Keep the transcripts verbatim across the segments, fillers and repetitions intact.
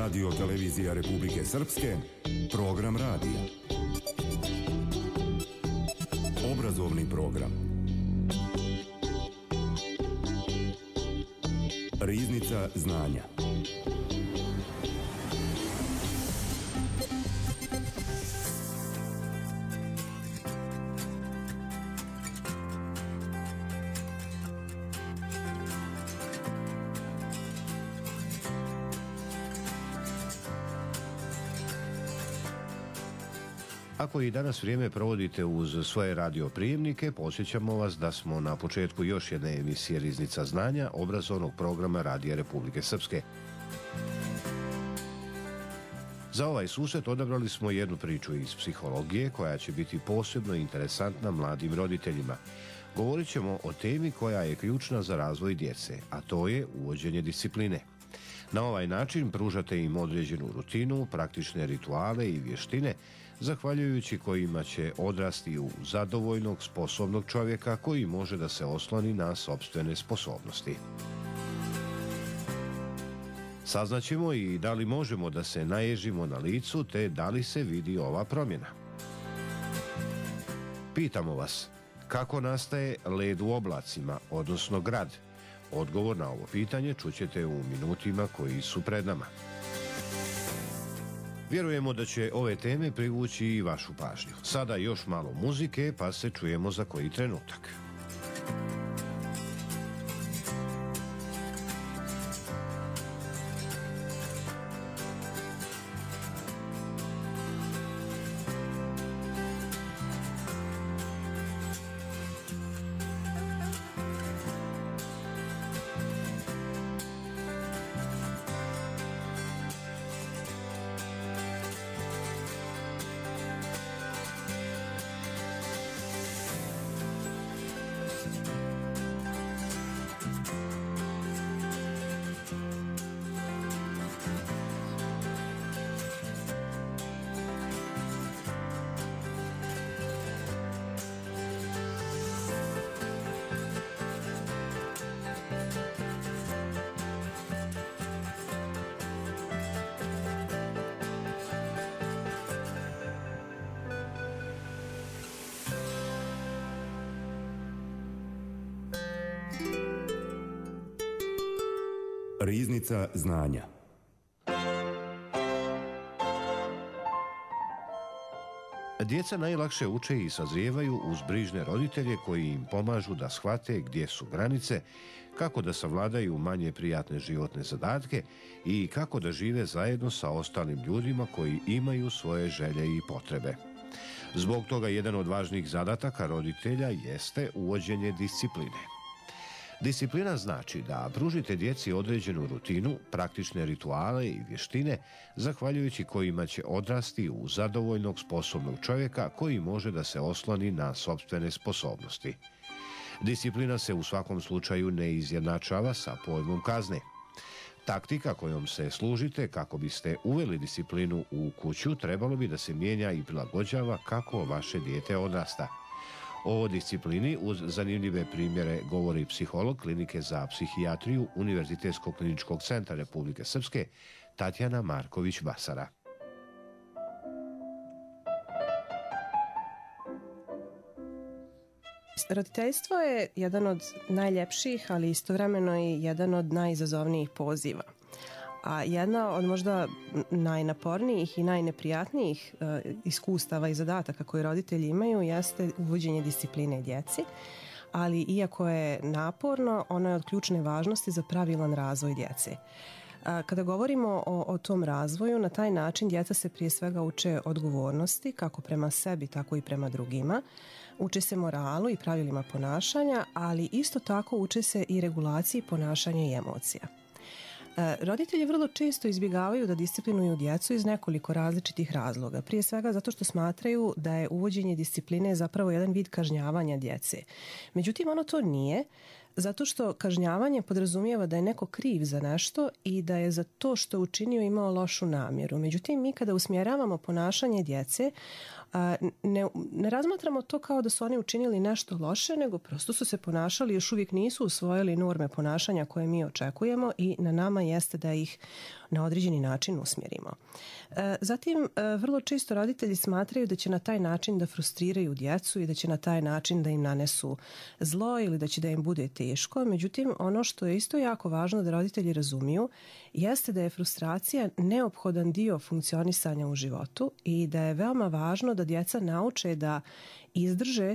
Radio Televizija Republike Srpske, program radija. Obrazovni program. Riznica znanja. Ako i danas vrijeme provodite uz svoje radioprijemnike, podsjećamo vas da smo na početku još jedne emisije Riznica znanja obrazovnog programa Radija Republike Srpske. Za ovaj susret odabrali smo jednu priču iz psihologije koja će biti posebno interesantna mladim roditeljima. Govorit ćemo o temi koja je ključna za razvoj djece, a to je uvođenje discipline. Na ovaj način pružate im određenu rutinu, praktične rituale i vještine, zahvaljujući kojima će odrasti u zadovoljnog, sposobnog čovjeka koji može da se osloni na sopstvene sposobnosti. Saznaćemo i da li možemo da se naježimo na licu, te da li se vidi ova promjena. Pitamo vas, kako nastaje led u oblacima, odnosno grad? Odgovor na ovo pitanje čućete u minutima koji su pred nama. Vjerujemo da će ove teme privući i vašu pažnju. Sada još malo muzike, pa se čujemo za koji trenutak. Riznica znanja. Djeca najlakše uče i sazrijevaju uz brižne roditelje koji im pomažu da shvate gdje su granice, kako da savladaju manje prijatne životne zadatke i kako da žive zajedno sa ostalim ljudima koji imaju svoje želje i potrebe. Zbog toga jedan od važnijih zadataka roditelja jeste uvođenje discipline. Disciplina znači da pružite djeci određenu rutinu, praktične rituale i vještine, zahvaljujući kojima će odrasti u zadovoljnog, sposobnog čovjeka koji može da se osloni na sopstvene sposobnosti. Disciplina se u svakom slučaju ne izjednačava sa pojmom kazne. Taktika kojom se služite kako biste uveli disciplinu u kuću trebalo bi da se mijenja i prilagođava kako vaše dijete odrasta. O disciplini uz zanimljive primjere govori psiholog Klinike za psihijatriju Univerzitetskog kliničkog centra Republike Srpske Tatjana Marković-Basara. Roditeljstvo je jedan od najljepših, ali istovremeno i jedan od najizazovnijih poziva. A jedna od možda najnapornijih i najneprijatnijih e, iskustava i zadataka koje roditelji imaju jeste uvođenje discipline djeci, ali iako je naporno, ono je od ključne važnosti za pravilan razvoj djece. A, kada govorimo o, o tom razvoju, na taj način djeca se prije svega uče odgovornosti, kako prema sebi, tako i prema drugima. Uče se moralu i pravilima ponašanja, ali isto tako uče se i regulaciji ponašanja i emocija. Roditelji vrlo često izbjegavaju da disciplinuju djecu iz nekoliko različitih razloga. Prije svega zato što smatraju da je uvođenje discipline zapravo jedan vid kažnjavanja djece. Međutim, ono to nije, zato što kažnjavanje podrazumijeva da je neko kriv za nešto i da je za to što učinio imao lošu namjeru. Međutim, mi kada usmjeravamo ponašanje djece, ne, ne razmatramo to kao da su oni učinili nešto loše, nego prosto su se ponašali, još uvijek nisu usvojili norme ponašanja koje mi očekujemo i na nama jeste da ih na određeni način usmjerimo. Zatim, vrlo često roditelji smatraju da će na taj način da frustriraju djecu i da će na taj način da im nanesu zlo ili da će da im bude teško. Međutim, ono što je isto jako važno da roditelji razumiju jeste da je frustracija neophodan dio funkcionisanja u životu i da je veoma važno da djeca nauče da izdrže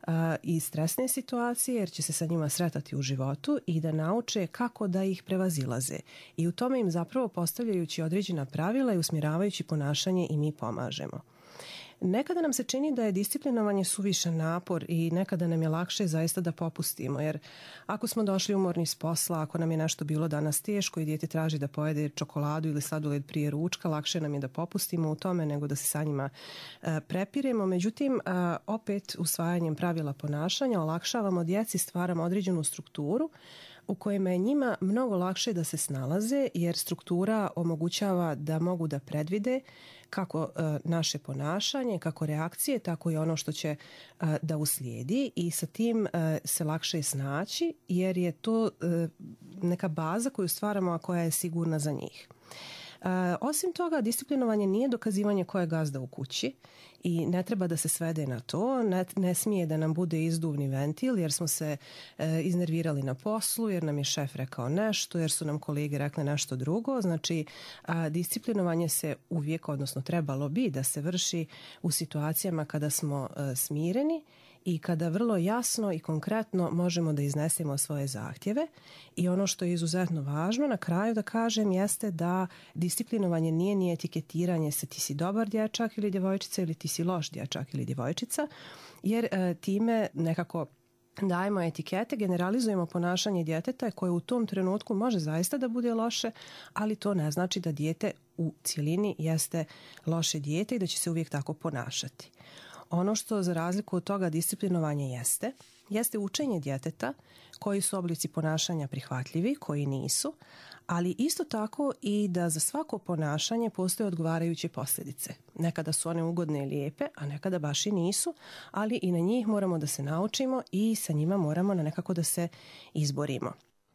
i stresne situacije jer će se sa njima sretati u životu i da nauče kako da ih prevazilaze. I u tome im zapravo postavljajući određena pravila i usmjeravajući ponašanje i mi pomažemo. Nekada nam se čini da je disciplinovanje suvišan napor i nekada nam je lakše zaista da popustimo, jer ako smo došli umorni s posla, ako nam je nešto bilo danas teško i dijete traži da pojede čokoladu ili sladoled prije ručka, lakše nam je da popustimo u tome nego da se sa njima e, prepiremo. Međutim, e, opet usvajanjem pravila ponašanja olakšavamo djeci, stvaramo određenu strukturu u kojima je njima mnogo lakše da se snalaze, jer struktura omogućava da mogu da predvide kako e, naše ponašanje, kako reakcije, tako i ono što će e, da uslijedi i sa tim e, se lakše snaći, jer je to e, neka baza koju stvaramo, a koja je sigurna za njih. E, osim toga, disciplinovanje nije dokazivanje ko je gazda u kući i ne treba da se svede na to, ne, ne smije da nam bude izduvni ventil jer smo se e, iznervirali na poslu, jer nam je šef rekao nešto, jer su nam kolege rekli nešto drugo. Znači, a, disciplinovanje se uvijek, odnosno trebalo bi da se vrši u situacijama kada smo e, smireni i kada vrlo jasno i konkretno možemo da iznesemo svoje zahtjeve. I ono što je izuzetno važno na kraju da kažem jeste da disciplinovanje nije ni etiketiranje se ti si dobar dječak ili djevojčica ili ti si loš dječak ili djevojčica, jer e, time nekako dajemo etikete, generalizujemo ponašanje djeteta koje u tom trenutku može zaista da bude loše, ali to ne znači da dijete u cjelini jeste loše dijete i da će se uvijek tako ponašati. Ono što za razliku od toga disciplinovanje jeste, jeste učenje djeteta koji su oblici ponašanja prihvatljivi, koji nisu, ali isto tako i da za svako ponašanje postoje odgovarajuće posljedice. Nekada su one ugodne i lijepe, a nekada baš i nisu, ali i na njih moramo da se naučimo i sa njima moramo na nekako da se izborimo.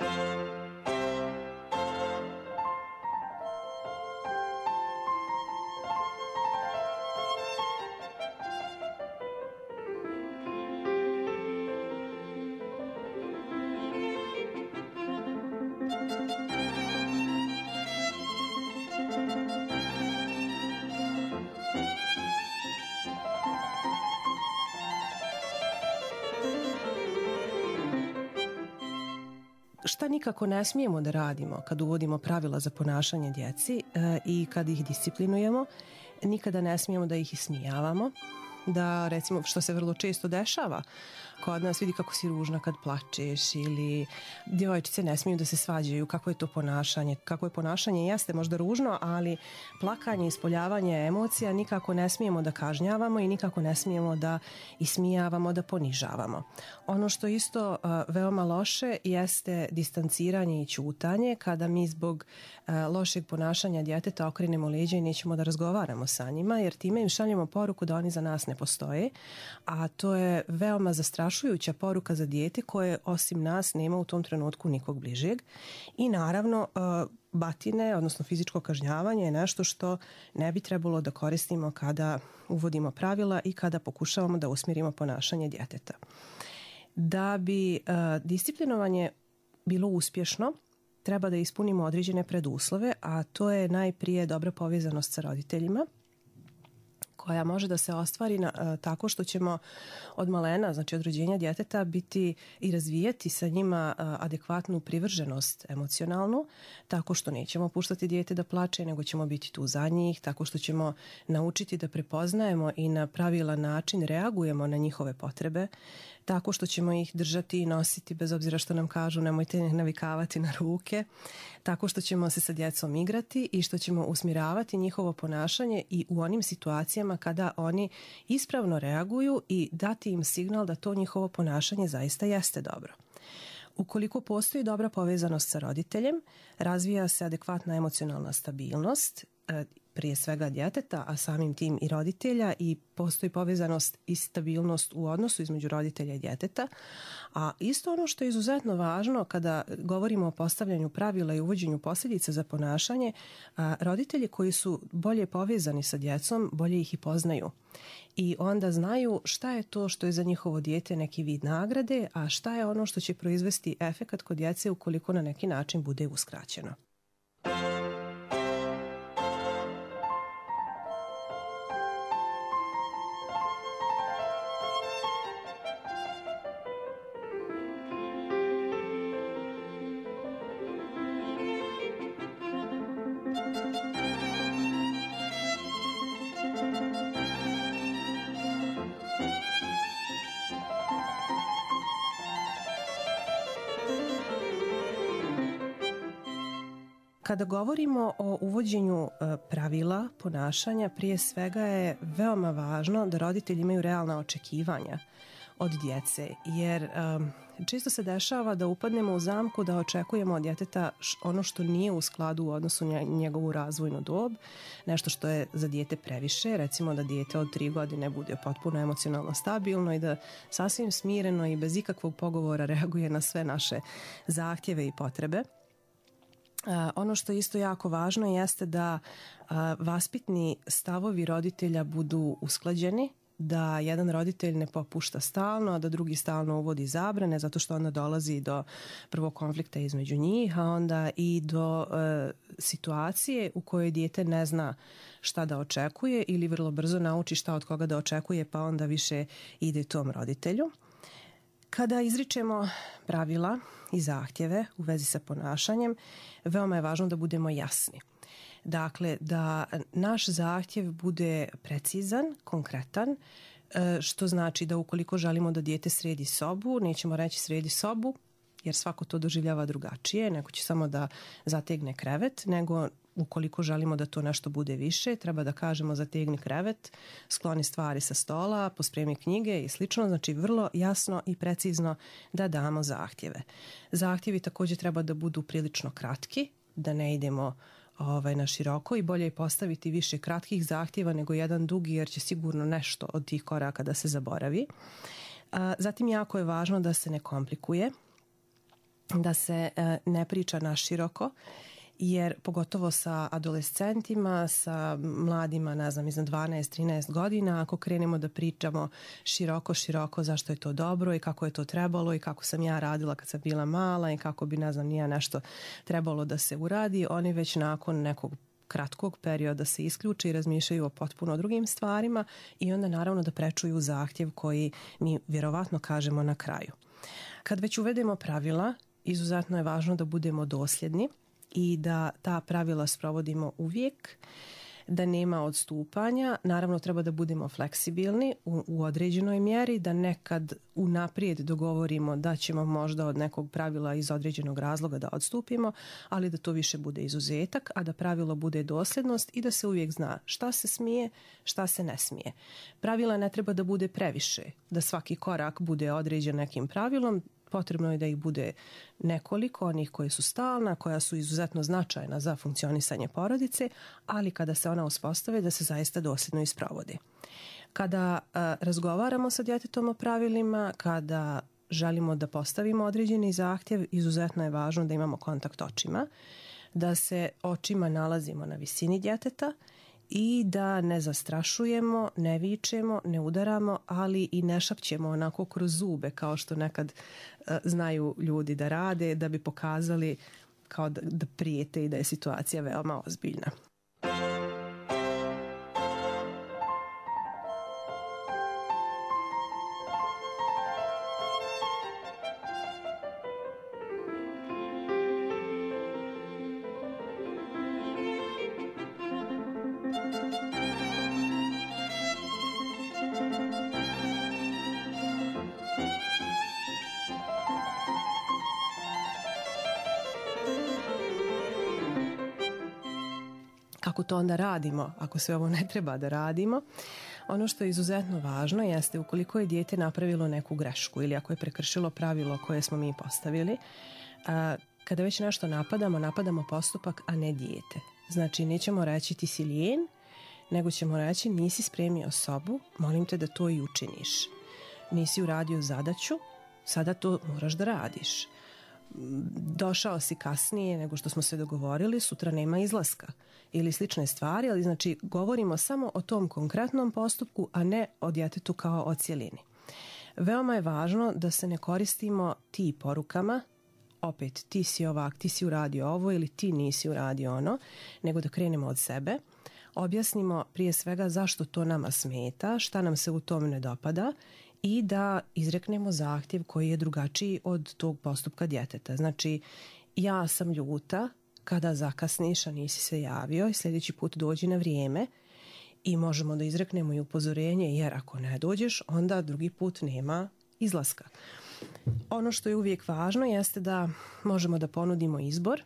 Šta nikako ne smijemo da radimo kad uvodimo pravila za ponašanje djeci e, i kad ih disciplinujemo, nikada ne smijemo da ih ismijavamo, da recimo što se vrlo često dešava kod nas, vidi kako si ružna kad plačeš ili djevojčice ne smiju da se svađaju, kako je to ponašanje, kako je ponašanje jeste možda ružno, ali plakanje, ispoljavanje emocija nikako ne smijemo da kažnjavamo i nikako ne smijemo da ismijavamo, da ponižavamo. Ono što isto uh, veoma loše jeste distanciranje i ćutanje kada mi zbog uh, lošeg ponašanja djeteta okrenemo leđa i nećemo da razgovaramo sa njima, jer time im šaljemo poruku da oni za nas ne postoje, a to je veoma zastrašujuća poruka za dijete koje osim nas nema u tom trenutku nikog bližeg. I naravno batine, odnosno fizičko kažnjavanje je nešto što ne bi trebalo da koristimo kada uvodimo pravila i kada pokušavamo da usmjerimo ponašanje djeteta. Da bi disciplinovanje bilo uspješno, treba da ispunimo određene preduslove, a to je najprije dobra povezanost sa roditeljima, koja može da se ostvari na, a, tako što ćemo od malena, znači od rođenja djeteta, biti i razvijati sa njima a, adekvatnu privrženost emocionalnu, tako što nećemo puštati dijete da plače, nego ćemo biti tu za njih, tako što ćemo naučiti da prepoznajemo i na pravilan način reagujemo na njihove potrebe, tako što ćemo ih držati i nositi bez obzira što nam kažu nemojte navikavati na ruke, tako što ćemo se sa djecom igrati i što ćemo usmjeravati njihovo ponašanje i u onim situacijama kada oni ispravno reaguju i dati im signal da to njihovo ponašanje zaista jeste dobro. Ukoliko postoji dobra povezanost sa roditeljem, razvija se adekvatna emocionalna stabilnost, prije svega djeteta, a samim tim i roditelja, i postoji povezanost i stabilnost u odnosu između roditelja i djeteta. A isto ono što je izuzetno važno kada govorimo o postavljanju pravila i uvođenju posljedica za ponašanje, a, roditelji koji su bolje povezani sa djecom, bolje ih i poznaju. I onda znaju šta je to što je za njihovo dijete neki vid nagrade, a šta je ono što će proizvesti efekat kod djece ukoliko na neki način bude uskraćeno. Kada govorimo o uvođenju pravila ponašanja, prije svega je veoma važno da roditelji imaju realna očekivanja od djece, jer um, često se dešava da upadnemo u zamku da očekujemo od djeteta ono što nije u skladu u odnosu na njegovu razvojnu dob, nešto što je za dijete previše, recimo da dijete od tri godine bude potpuno emocionalno stabilno i da sasvim smireno i bez ikakvog pogovora reaguje na sve naše zahtjeve i potrebe. Uh, ono što je isto jako važno jeste da uh, vaspitni stavovi roditelja budu usklađeni, da jedan roditelj ne popušta stalno, a da drugi stalno uvodi zabrane, zato što onda dolazi do prvog konflikta između njih, a onda i do uh, situacije u kojoj dijete ne zna šta da očekuje ili vrlo brzo nauči šta od koga da očekuje, pa onda više ide tom roditelju. Kada izričemo pravila i zahtjeve u vezi sa ponašanjem, veoma je važno da budemo jasni. Dakle, da naš zahtjev bude precizan, konkretan, što znači da ukoliko želimo da dijete sredi sobu, nećemo reći sredi sobu, jer svako to doživljava drugačije, neko će samo da zategne krevet, nego ukoliko želimo da to nešto bude više, treba da kažemo zategni krevet, skloni stvari sa stola, pospremi knjige i slično, znači vrlo jasno i precizno da damo zahtjeve. Zahtjevi također treba da budu prilično kratki, da ne idemo ovaj, na široko, i bolje je postaviti više kratkih zahtjeva nego jedan dugi, jer će sigurno nešto od tih koraka da se zaboravi. A, zatim jako je važno da se ne komplikuje, da se a, ne priča na široko, jer pogotovo sa adolescentima, sa mladima, ne znam, iznad dvanaest trinaest godina, ako krenemo da pričamo široko, široko zašto je to dobro i kako je to trebalo i kako sam ja radila kad sam bila mala i kako bi, ne znam, nije nešto trebalo da se uradi, oni već nakon nekog kratkog perioda se isključe i razmišljaju o potpuno drugim stvarima i onda naravno da prečuju zahtjev koji mi vjerovatno kažemo na kraju. Kad već uvedemo pravila, izuzetno je važno da budemo dosljedni i da ta pravila sprovodimo uvijek, da nema odstupanja. Naravno, treba da budemo fleksibilni u, u određenoj mjeri, da nekad unaprijed dogovorimo da ćemo možda od nekog pravila iz određenog razloga da odstupimo, ali da to više bude izuzetak, a da pravilo bude dosljednost i da se uvijek zna šta se smije, šta se ne smije. Pravila ne treba da bude previše, da svaki korak bude određen nekim pravilom. Potrebno je da ih bude nekoliko, onih koje su stalna, koja su izuzetno značajna za funkcionisanje porodice, ali kada se ona uspostave da se zaista dosljedno isprovode. Kada a, razgovaramo sa djetetom o pravilima, kada želimo da postavimo određeni zahtjev, izuzetno je važno da imamo kontakt očima, da se očima nalazimo na visini djeteta i da ne zastrašujemo, ne vičemo, ne udaramo, ali i ne šapćemo onako kroz zube kao što nekad uh, znaju ljudi da rade, da bi pokazali kao da, da prijete i da je situacija veoma ozbiljna. Kako to onda radimo, ako sve ovo ne treba da radimo? Ono što je izuzetno važno jeste ukoliko je dijete napravilo neku grešku ili ako je prekršilo pravilo koje smo mi postavili, a, kada već nešto napadamo, napadamo postupak, a ne dijete. Znači, nećemo reći ti si lijen, nego ćemo reći nisi spremio sobu, molim te da to i učiniš. Nisi uradio zadaću, sada to moraš da radiš. Došao si kasnije nego što smo se dogovorili, sutra nema izlaska ili slične stvari, ali znači govorimo samo o tom konkretnom postupku, a ne o djetetu kao o cjelini. Veoma je važno da se ne koristimo ti porukama, opet ti si ovak, ti si uradio ovo ili ti nisi uradio ono, nego da krenemo od sebe, objasnimo prije svega zašto to nama smeta, šta nam se u tom ne dopada i da izreknemo zahtjev koji je drugačiji od tog postupka djeteta. Znači, ja sam ljuta kada zakasniš, a nisi se javio i sljedeći put dođi na vrijeme i možemo da izreknemo i upozorenje, jer ako ne dođeš, onda drugi put nema izlaska. Ono što je uvijek važno jeste da možemo da ponudimo izbor.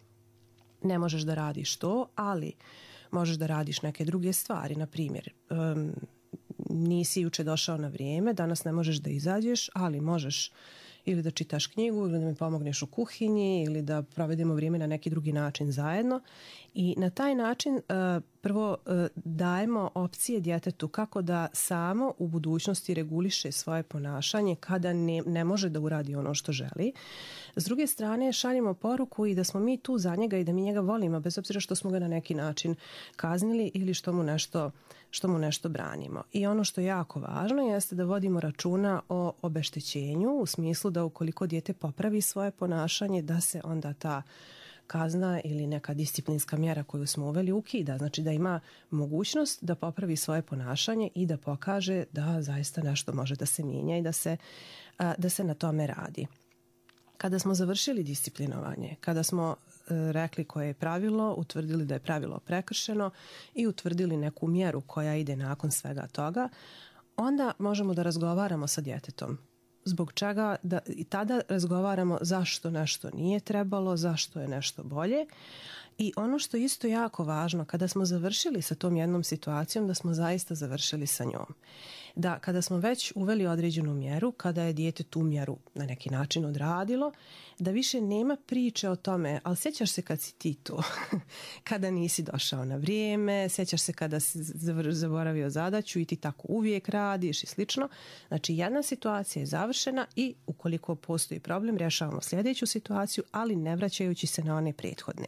Ne možeš da radiš to, ali možeš da radiš neke druge stvari. Na primjer, um, nisi juče došao na vrijeme, danas ne možeš da izađeš, ali možeš ili da čitaš knjigu, ili da mi pomogneš u kuhinji, ili da provedemo vrijeme na neki drugi način zajedno. I na taj način uh, prvo uh, dajemo opcije djetetu kako da samo u budućnosti reguliše svoje ponašanje kada ne, ne može da uradi ono što želi. S druge strane, šaljemo poruku i da smo mi tu za njega i da mi njega volimo, bez obzira što smo ga na neki način kaznili ili što mu nešto, što mu nešto branimo. I ono što je jako važno jeste da vodimo računa o obeštećenju, u smislu da ukoliko dijete popravi svoje ponašanje, da se onda ta kazna ili neka disciplinska mjera koju smo uveli ukida. Znači da ima mogućnost da popravi svoje ponašanje i da pokaže da zaista nešto može da se mijenja i da se, da se na tome radi. Kada smo završili disciplinovanje, kada smo rekli koje je pravilo, utvrdili da je pravilo prekršeno i utvrdili neku mjeru koja ide nakon svega toga, onda možemo da razgovaramo sa djetetom. Zbog čega da i tada razgovaramo zašto nešto nije trebalo, zašto je nešto bolje. I ono što je isto jako važno, kada smo završili sa tom jednom situacijom, da smo zaista završili sa njom. Da kada smo već uveli određenu mjeru, kada je dijete tu mjeru na neki način odradilo, da više nema priče o tome, ali sjećaš se kad si ti tu, kada nisi došao na vrijeme, sjećaš se kada si zaboravio zadaću i ti tako uvijek radiš i slično. Znači jedna situacija je završena i ukoliko postoji problem, rješavamo sljedeću situaciju, ali ne vraćajući se na one prethodne.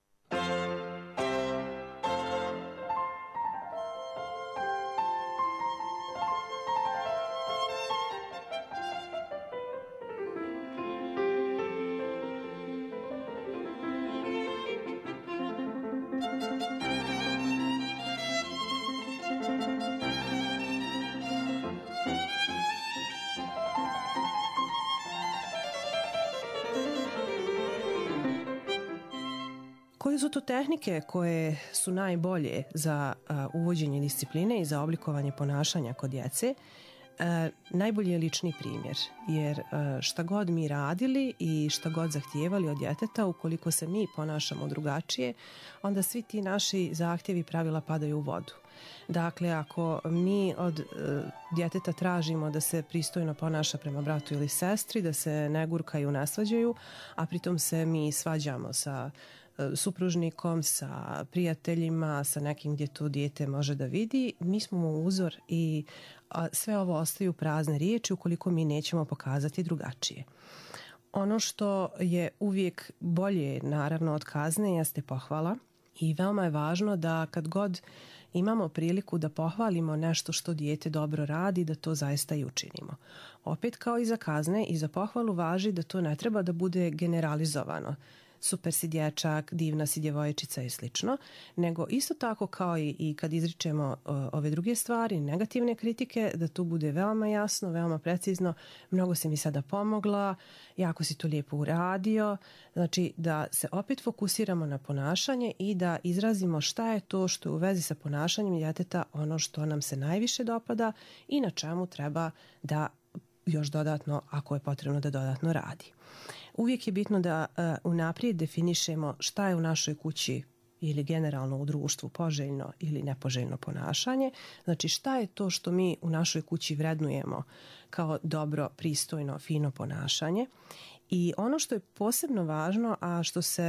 Koje su to tehnike koje su najbolje za uh, uvođenje discipline i za oblikovanje ponašanja kod djece? Uh, najbolji je lični primjer, jer uh, šta god mi radili i šta god zahtijevali od djeteta, ukoliko se mi ponašamo drugačije, onda svi ti naši zahtjevi pravila padaju u vodu. Dakle, ako mi od uh, djeteta tražimo da se pristojno ponaša prema bratu ili sestri, da se ne gurkaju, ne svađaju, a pritom se mi svađamo sa supružnikom, sa prijateljima, sa nekim gdje to dijete može da vidi, mi smo mu uzor i sve ovo ostaju prazne riječi ukoliko mi nećemo pokazati drugačije. Ono što je uvijek bolje, naravno, od kazne jeste pohvala i veoma je važno da kad god imamo priliku da pohvalimo nešto što dijete dobro radi, da to zaista i učinimo. Opet kao i za kazne, i za pohvalu važi da to ne treba da bude generalizovano. Super si dječak, divna si djevojčica i slično, nego isto tako kao i, i kad izričemo o, ove druge stvari, negativne kritike, da tu bude veoma jasno, veoma precizno, mnogo si mi sada pomogla, jako si to lijepo uradio, znači da se opet fokusiramo na ponašanje i da izrazimo šta je to što je u vezi sa ponašanjem djeteta ono što nam se najviše dopada i na čemu treba da još dodatno, ako je potrebno, da dodatno radi. Uvijek je bitno da uh, unaprijed definišemo šta je u našoj kući ili generalno u društvu poželjno ili nepoželjno ponašanje. Znači šta je to što mi u našoj kući vrednujemo kao dobro, pristojno, fino ponašanje. I ono što je posebno važno, a što se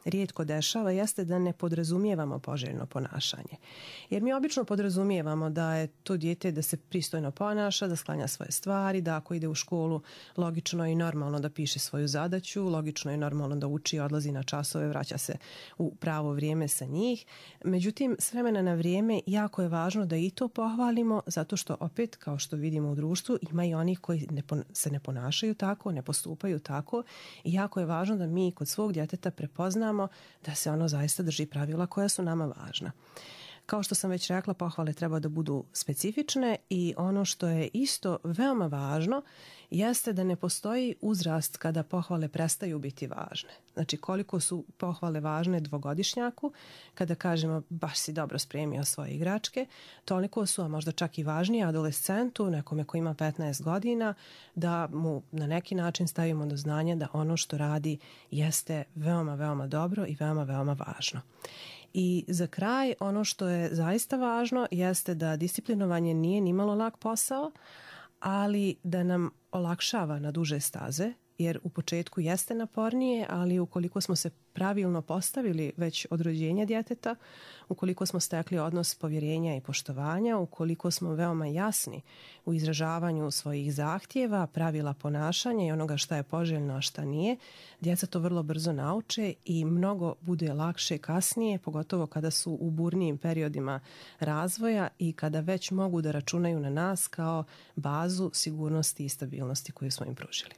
rijetko dešava jeste da ne podrazumijevamo poželjno ponašanje. Jer mi obično podrazumijevamo da je to dijete da se pristojno ponaša, da sklanja svoje stvari, da ako ide u školu logično i normalno da piše svoju zadaću, logično i normalno da uči, odlazi na časove, vraća se u pravo vrijeme sa njih. Međutim, s vremena na vrijeme jako je važno da i to pohvalimo, zato što opet, kao što vidimo u društvu, ima i onih koji ne, se ne ponašaju tako, ne postupaju tako i jako je važno da mi kod svog djeteta prepoznamo da se ono zaista drži pravila koja su nama važna. Kao što sam već rekla, pohvale treba da budu specifične i ono što je isto veoma važno jeste da ne postoji uzrast kada pohvale prestaju biti važne. Znači koliko su pohvale važne dvogodišnjaku, kada kažemo baš si dobro spremio svoje igračke, toliko su, a možda čak i važnije adolescentu, nekome ko ima petnaest godina, da mu na neki način stavimo do znanja da ono što radi jeste veoma, veoma dobro i veoma, veoma važno. I za kraj, ono što je zaista važno jeste da disciplinovanje nije nimalo lak posao, ali da nam olakšava na duže staze, jer u početku jeste napornije, ali ukoliko smo se pravilno postavili već od rođenja djeteta, ukoliko smo stekli odnos povjerenja i poštovanja, ukoliko smo veoma jasni u izražavanju svojih zahtjeva, pravila ponašanja i onoga šta je poželjno, a šta nije, djeca to vrlo brzo nauče i mnogo bude lakše kasnije, pogotovo kada su u burnijim periodima razvoja i kada već mogu da računaju na nas kao bazu sigurnosti i stabilnosti koju smo im pružili.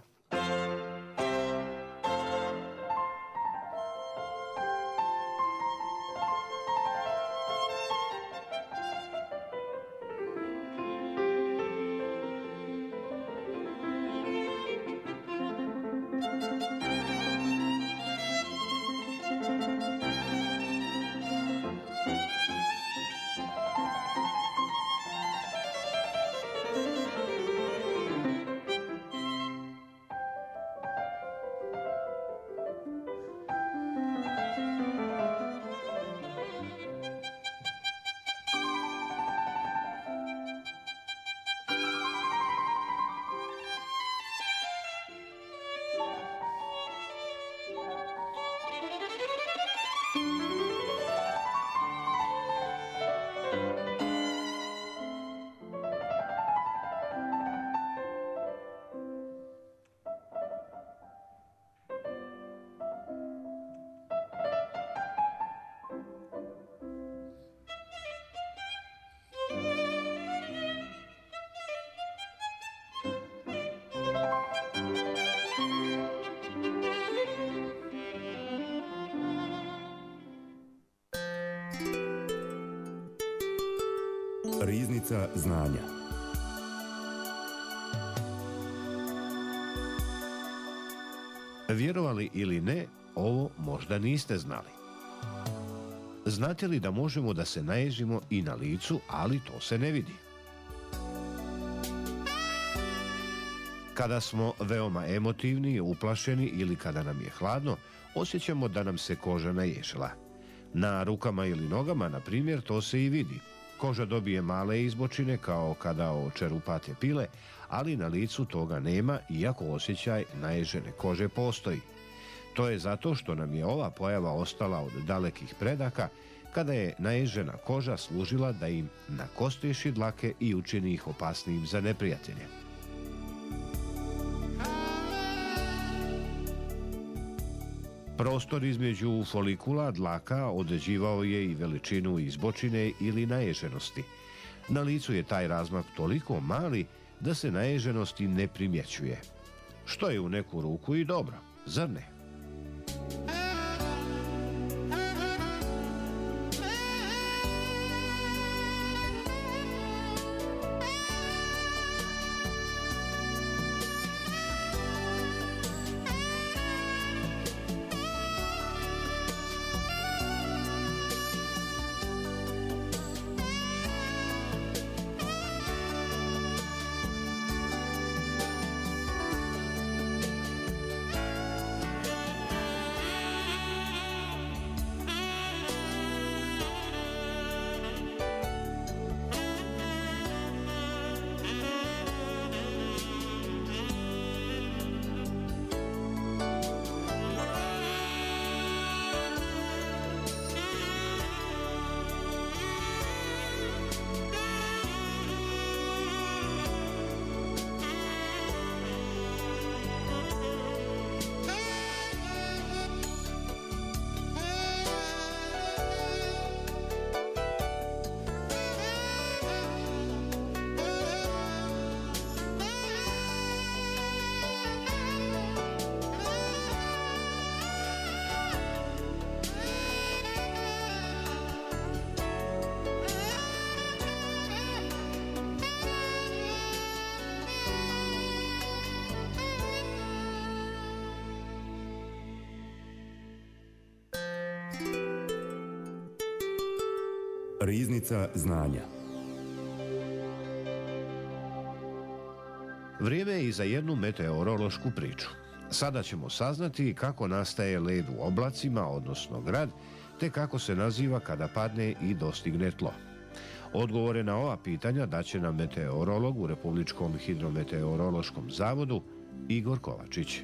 Riznica znanja. Vjerovali ili ne, ovo možda niste znali. Znate li da možemo da se naježimo i na licu, ali to se ne vidi? Kada smo veoma emotivni, uplašeni ili kada nam je hladno, osjećamo da nam se koža naježila. Na rukama ili nogama, na primjer, to se i vidi. Koža dobije male izbočine kao kada očerupate pile, ali na licu toga nema, iako osjećaj naježene kože postoji. To je zato što nam je ova pojava ostala od dalekih predaka, kada je naježena koža služila da im nakostriši dlake i učini ih opasnijim za neprijatelje. Prostor između folikula dlaka određivao je i veličinu izbočine ili naježenosti. Na licu je taj razmak toliko mali da se naježenosti ne primjećuje. Što je u neku ruku i dobro, zar ne? Riznica znanja. Vrijeme je i za jednu meteorološku priču. Sada ćemo saznati kako nastaje led u oblacima, odnosno grad, te kako se naziva kada padne i dostigne tlo. Odgovore na ova pitanja daće nam meteorolog u Republičkom hidrometeorološkom zavodu Igor Kovačić.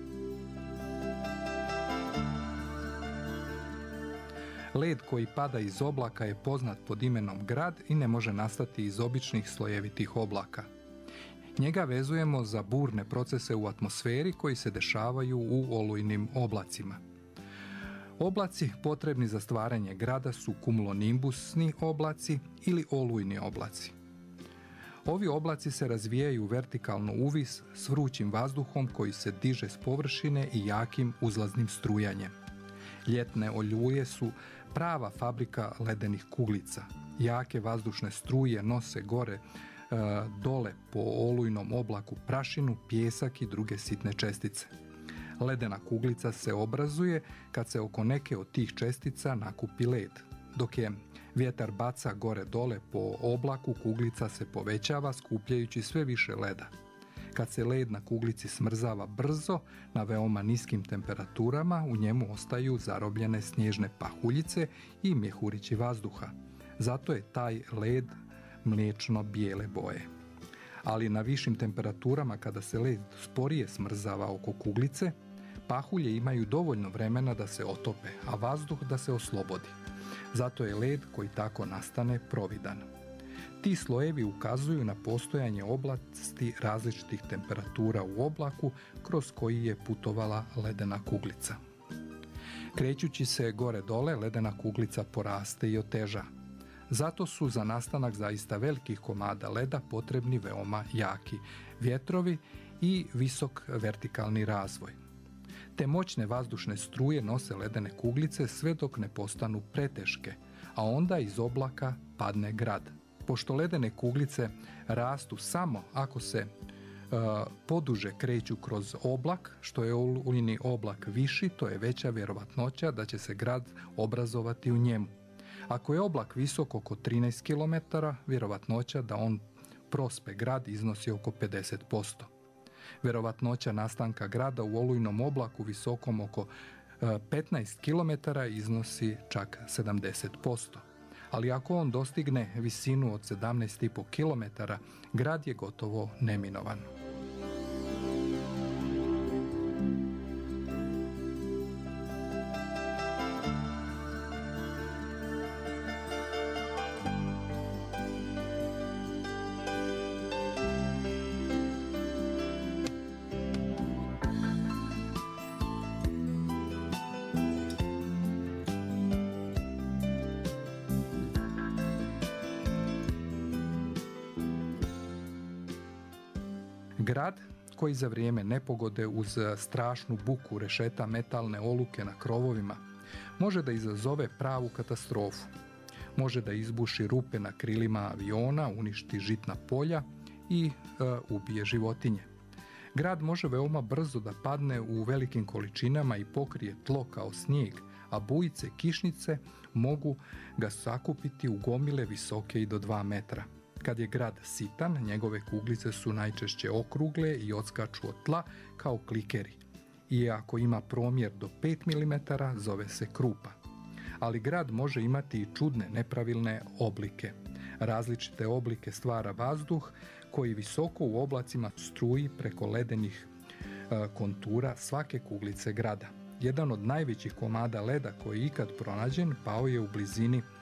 Led koji pada iz oblaka je poznat pod imenom grad i ne može nastati iz običnih slojevitih oblaka. Njega vezujemo za burne procese u atmosferi koji se dešavaju u olujnim oblacima. Oblaci potrebni za stvaranje grada su kumulonimbusni oblaci ili olujni oblaci. Ovi oblaci se razvijaju vertikalno uvis s vrućim vazduhom koji se diže s površine i jakim uzlaznim strujanjem. Ljetne oluje su prava fabrika ledenih kuglica. Jake vazdušne struje nose gore dole po olujnom oblaku prašinu, pijesak i druge sitne čestice. Ledena kuglica se obrazuje kad se oko neke od tih čestica nakupi led. Dok je vjetar baca gore dole po oblaku, kuglica se povećava skupljajući sve više leda. Kad se led na kuglici smrzava brzo, na veoma niskim temperaturama, u njemu ostaju zarobljene snježne pahuljice i mjehurići vazduha. Zato je taj led mliječno-bijele boje. Ali na višim temperaturama, kada se led sporije smrzava oko kuglice, pahulje imaju dovoljno vremena da se otope, a vazduh da se oslobodi. Zato je led koji tako nastane providan. Ti slojevi ukazuju na postojanje oblasti različitih temperatura u oblaku kroz koji je putovala ledena kuglica. Krećući se gore-dole, ledena kuglica poraste i oteža. Zato su za nastanak zaista velikih komada leda potrebni veoma jaki vjetrovi i visok vertikalni razvoj. Te moćne vazdušne struje nose ledene kuglice sve dok ne postanu preteške, a onda iz oblaka padne grad. Pošto ledene kuglice rastu samo ako se uh, poduže kreću kroz oblak, što je olujni oblak viši, to je veća vjerovatnoća da će se grad obrazovati u njemu. Ako je oblak visok oko trinaest kilometara, vjerovatnoća da on prospe grad iznosi oko pedeset posto. Vjerovatnoća nastanka grada u olujnom oblaku visokom oko petnaest kilometara iznosi čak sedamdeset posto. Ali ako on dostigne visinu od sedamnaest i po kilometara, grad je gotovo neminovan. Grad koji za vrijeme nepogode uz strašnu buku rešeta metalne oluke na krovovima može da izazove pravu katastrofu. Može da izbuši rupe na krilima aviona, uništi žitna polja i e, ubije životinje. Grad može veoma brzo da padne u velikim količinama i pokrije tlo kao snijeg, a bujice kišnice mogu ga sakupiti u gomile visoke i do dva metra. Kad je grad sitan, njegove kuglice su najčešće okrugle i odskaču od tla kao klikeri. I ako ima promjer do pet milimetara, zove se krupa. Ali grad može imati i čudne, nepravilne oblike. Različite oblike stvara vazduh koji visoko u oblacima struji preko ledenih e, kontura svake kuglice grada. Jedan od najvećih komada leda koji je ikad pronađen pao je u blizini e,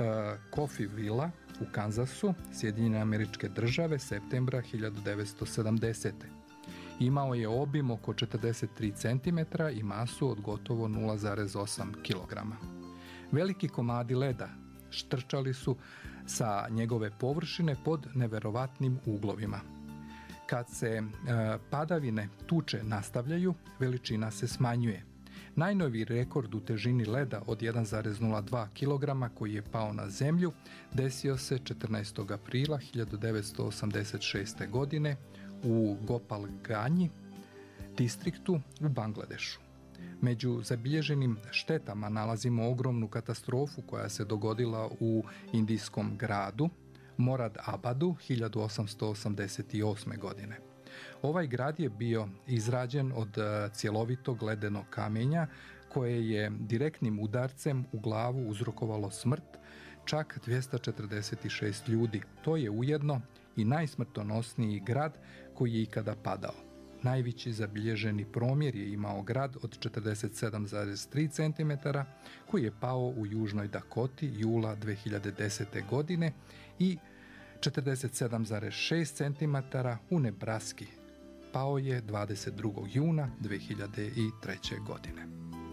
Coffeyvillea u Kansasu, Sjedinjene Američke Države, septembra hiljadu devetsto sedamdesete. Imao je obim oko četrdeset tri centimetra i masu od gotovo nula zarez osam kilograma. Veliki komadi leda štrčali su sa njegove površine pod neverovatnim uglovima. Kad se e, padavine tuče nastavljaju, veličina se smanjuje. Najnoviji rekord u težini leda od jedan zarez nula dva kilograma koji je pao na zemlju desio se četrnaestog aprila hiljadu devetsto osamdeset šeste. godine u Gopalganji, distriktu u Bangladešu. Među zabilježenim štetama nalazimo ogromnu katastrofu koja se dogodila u indijskom gradu Morad Abadu hiljadu osamsto osamdeset osme. godine. Ovaj grad je bio izrađen od cjelovitog ledenog kamenja koje je direktnim udarcem u glavu uzrokovalo smrt čak dvjesto četrdeset šest ljudi. To je ujedno i najsmrtonosniji grad koji je ikada padao. Najveći zabilježeni promjer je imao grad od četrdeset sedam zarez tri centimetara koji je pao u Južnoj Dakoti jula dvije hiljade desete. godine i četrdeset sedam zarez šest centimetara u Nebraski. Pao je dvadeset drugog juna dvije hiljade treće. godine.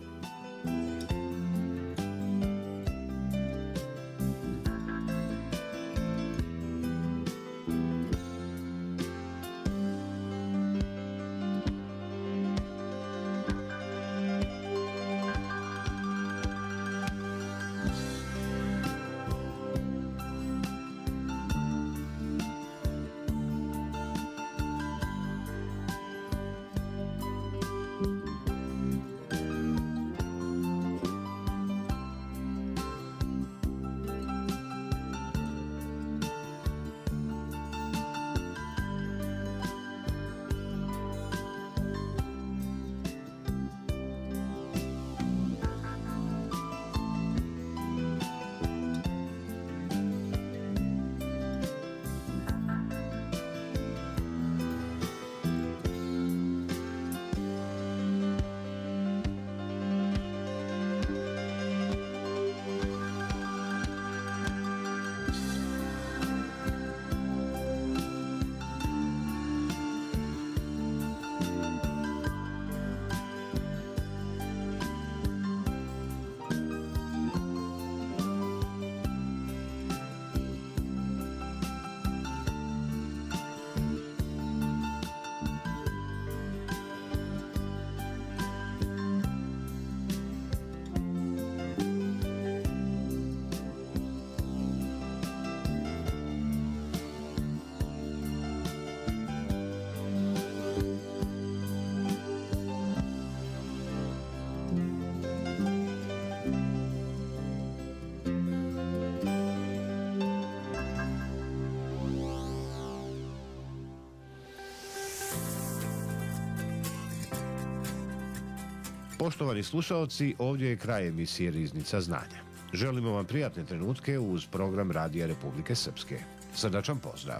Poštovani slušaoci, ovdje je kraj emisije Riznica znanja. Želimo vam prijatne trenutke uz program Radija Republike Srpske. Srdačan pozdrav.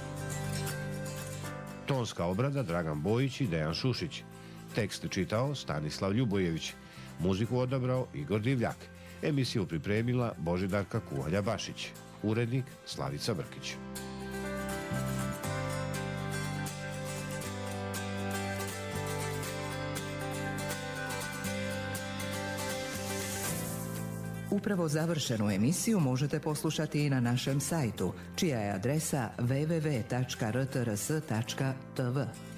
Tonska obrada Dragan Bojić i Dejan Šušić. Tekst čitao Stanislav Ljubojević. Muziku odabrao Igor Divljak. Emisiju pripremila Božidarka Kuhalja-Bašić. Urednik Slavica Brkić. Upravo završenu emisiju možete poslušati i na našem sajtu, čija je adresa w w w tačka r t r s tačka t v.